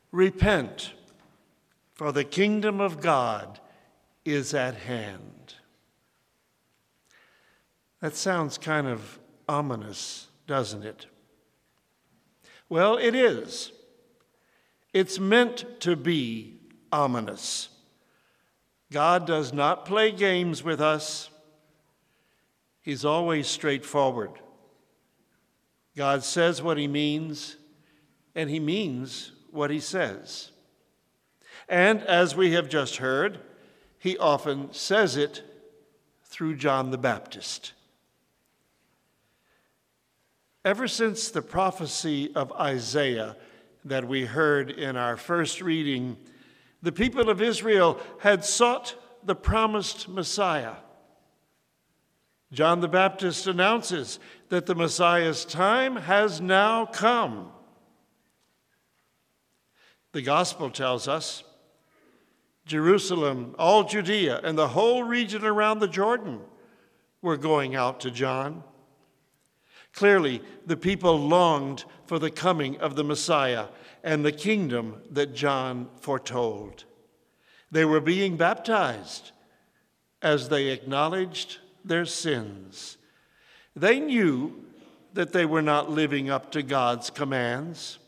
Repent, for the kingdom of God is at hand. That sounds kind of ominous, doesn't it? Well, it is. It's meant to be ominous. God does not play games with us. He's always straightforward. God says what he means, and he means what he says. And as we have just heard, he often says it through John the Baptist. Ever since the prophecy of Isaiah that we heard in our first reading, the people of Israel had sought the promised Messiah. John the Baptist announces that the Messiah's time has now come. The gospel tells us Jerusalem, all Judea, and the whole region around the Jordan were going out to John. Clearly, the people longed for the coming of the Messiah and the kingdom that John foretold. They were being baptized as they acknowledged their sins. They knew that they were not living up to God's commands.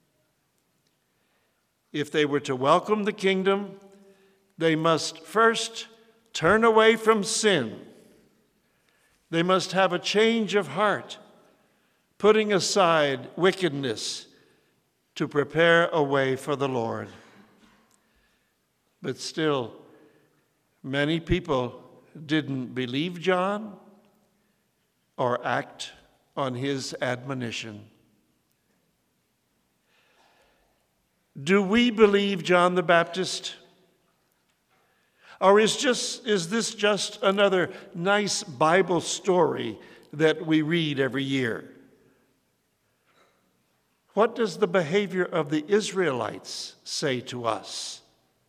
If they were to welcome the kingdom, they must first turn away from sin. They must have a change of heart, putting aside wickedness to prepare a way for the Lord. But still, many people didn't believe John or act on his admonition. Do we believe John the Baptist? Or is this just another nice Bible story that we read every year? What does the behavior of the Israelites say to us?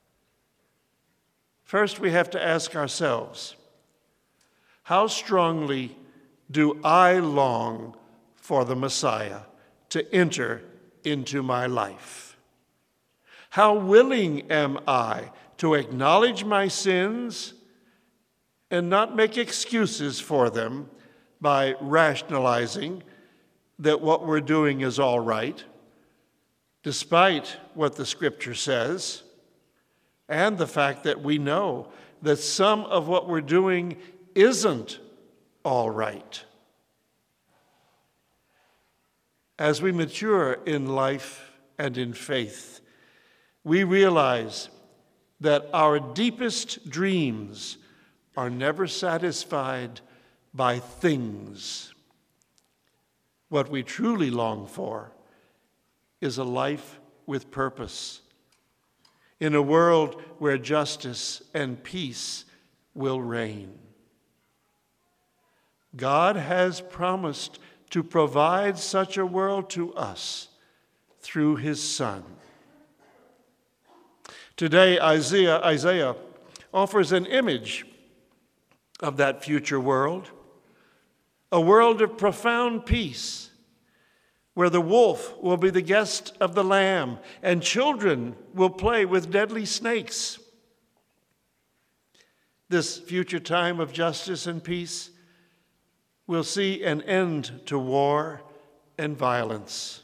First, we have to ask ourselves, how strongly do I long for the Messiah to enter into my life? How willing am I to acknowledge my sins and not make excuses for them by rationalizing that what we're doing is all right, despite what the Scripture says, and the fact that we know that some of what we're doing isn't all right. As we mature in life and in faith, we realize that our deepest dreams are never satisfied by things. What we truly long for is a life with purpose, in a world where justice and peace will reign. God has promised to provide such a world to us through his Son. Today, Isaiah offers an image of that future world, a world of profound peace, where the wolf will be the guest of the lamb and children will play with deadly snakes. This future time of justice and peace will see an end to war and violence.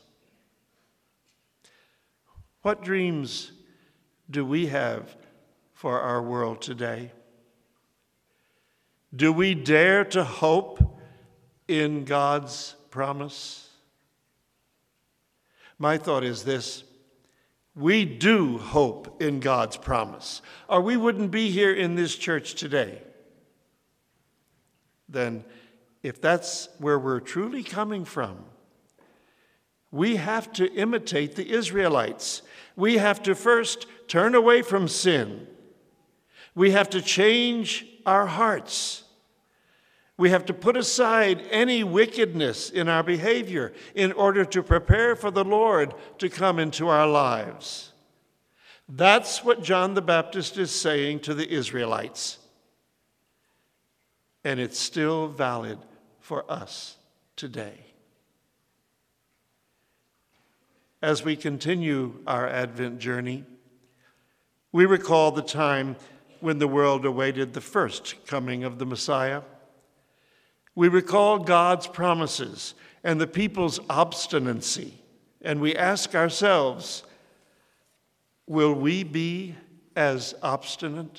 What dreams do we have for our world today? Do we dare to hope in God's promise? My thought is this: we do hope in God's promise, or we wouldn't be here in this church today. Then, if that's where we're truly coming from, we have to imitate the Israelites. We have to first turn away from sin. We have to change our hearts. We have to put aside any wickedness in our behavior in order to prepare for the Lord to come into our lives. That's what John the Baptist is saying to the Israelites. And it's still valid for us today. as we continue our Advent journey, we recall the time when the world awaited the first coming of the Messiah. We recall God's promises and the people's obstinacy, and we ask ourselves, will we be as obstinate?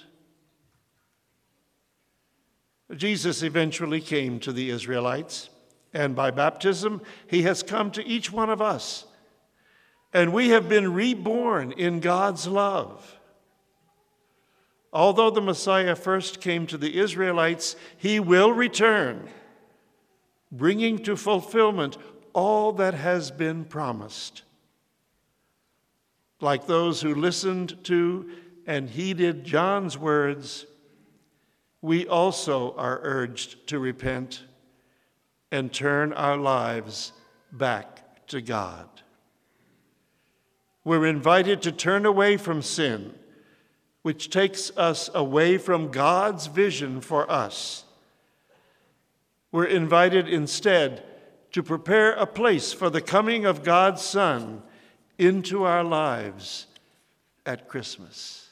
Jesus eventually came to the Israelites, and by baptism, he has come to each one of us, and we have been reborn in God's love. Although the Messiah first came to the Israelites, he will return, bringing to fulfillment all that has been promised. Like those who listened to and heeded John's words, we also are urged to repent and turn our lives back to God. We're invited to turn away from sin, which takes us away from God's vision for us. We're invited instead to prepare a place for the coming of God's Son into our lives at Christmas.